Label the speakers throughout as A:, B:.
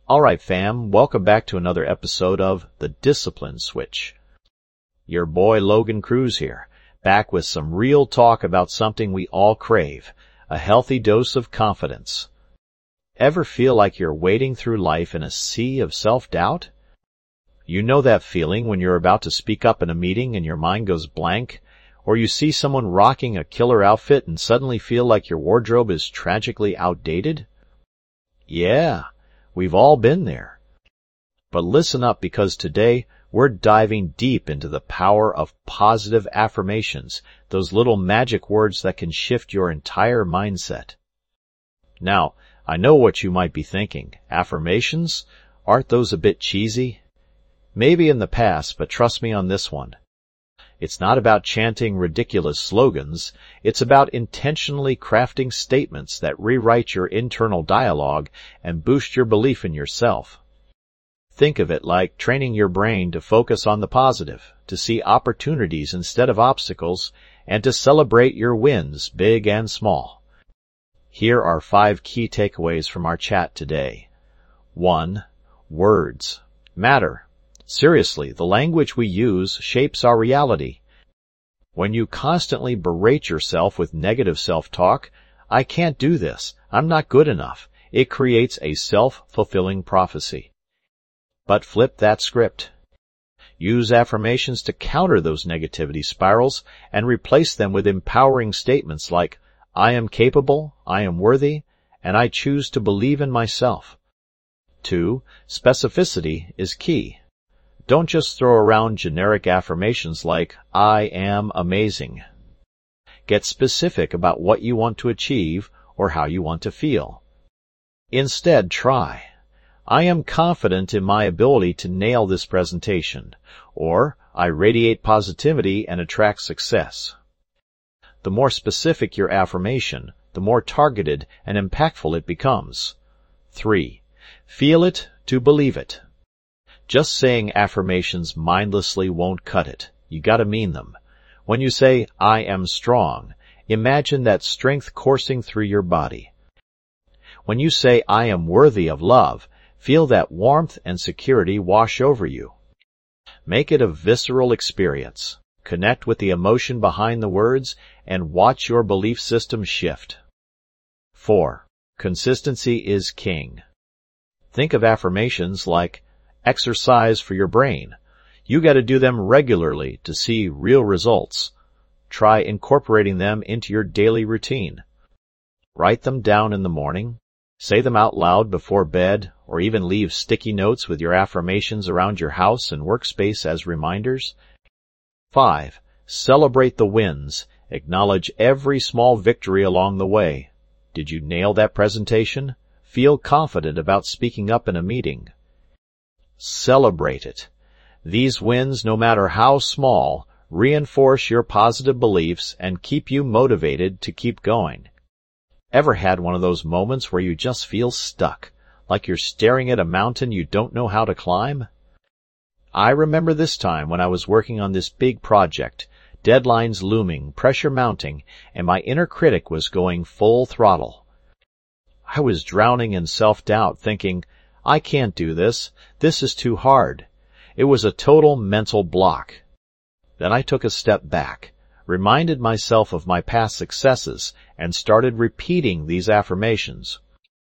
A: Alright fam, welcome back to another episode of The Discipline Switch. Your boy Logan Cruz here, back with some real talk about something we all crave, a healthy dose of confidence. Ever feel like you're wading through life in a sea of self-doubt? You know that feeling when you're about to speak up in a meeting and your mind goes blank, or you see someone rocking a killer outfit and suddenly feel like your wardrobe is tragically outdated? Yeah. We've all been there. But listen up, because today we're diving deep into the power of positive affirmations, those little magic words that can shift your entire mindset. Now, I know what you might be thinking. Affirmations? Aren't those a bit cheesy? Maybe in the past, but trust me on this one. It's not about chanting ridiculous slogans. It's about intentionally crafting statements that rewrite your internal dialogue and boost your belief in yourself. Think of it like training your brain to focus on the positive, to see opportunities instead of obstacles, and to celebrate your wins, big and small. Here are 5 key takeaways from our chat today. 1. Words matter. Seriously, the language we use shapes our reality. When you constantly berate yourself with negative self-talk, I can't do this, I'm not good enough, it creates a self-fulfilling prophecy. But flip that script. Use affirmations to counter those negativity spirals and replace them with empowering statements like, I am capable, I am worthy, and I choose to believe in myself. 2. Specificity is key. Don't just throw around generic affirmations like, I am amazing. Get specific about what you want to achieve or how you want to feel. Instead, try, I am confident in my ability to nail this presentation, or I radiate positivity and attract success. The more specific your affirmation, the more targeted and impactful it becomes. 3. Feel it to believe it. Just saying affirmations mindlessly won't cut it. You gotta mean them. When you say, I am strong, imagine that strength coursing through your body. When you say, I am worthy of love, feel that warmth and security wash over you. Make it a visceral experience. Connect with the emotion behind the words and watch your belief system shift. 4. Consistency is king. Think of affirmations like, exercise for your brain. You gotta do them regularly to see real results. Try incorporating them into your daily routine. Write them down in the morning. Say them out loud before bed, or even leave sticky notes with your affirmations around your house and workspace as reminders. 5. Celebrate the wins. Acknowledge every small victory along the way. Did you nail that presentation? Feel confident about speaking up in a meeting. Celebrate it. These wins, no matter how small, reinforce your positive beliefs and keep you motivated to keep going. Ever had one of those moments where you just feel stuck, like you're staring at a mountain you don't know how to climb? I remember this time when I was working on this big project, deadlines looming, pressure mounting, and my inner critic was going full throttle. I was drowning in self-doubt, thinking, I can't do this. This is too hard. It was a total mental block. Then I took a step back, reminded myself of my past successes, and started repeating these affirmations.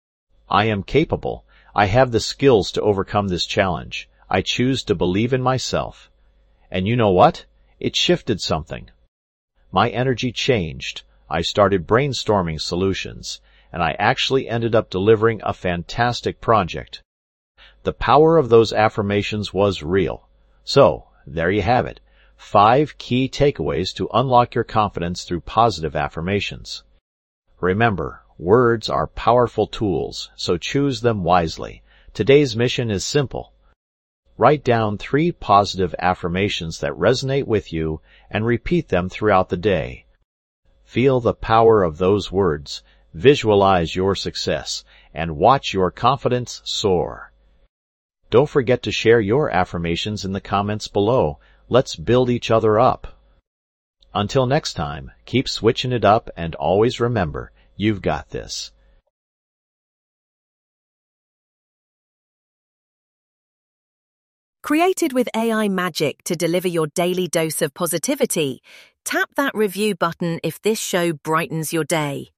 A: I am capable. I have the skills to overcome this challenge. I choose to believe in myself. And you know what? It shifted something. My energy changed. I started brainstorming solutions, and I actually ended up delivering a fantastic project. The power of those affirmations was real. So, there you have it. 5 key takeaways to unlock your confidence through positive affirmations. Remember, words are powerful tools, so choose them wisely. Today's mission is simple. Write down 3 positive affirmations that resonate with you and repeat them throughout the day. Feel the power of those words, visualize your success, and watch your confidence soar. Don't forget to share your affirmations in the comments below. Let's build each other up. Until next time, keep switching it up and always remember, you've got this.
B: Created with AI magic to deliver your daily dose of positivity, tap that review button if this show brightens your day.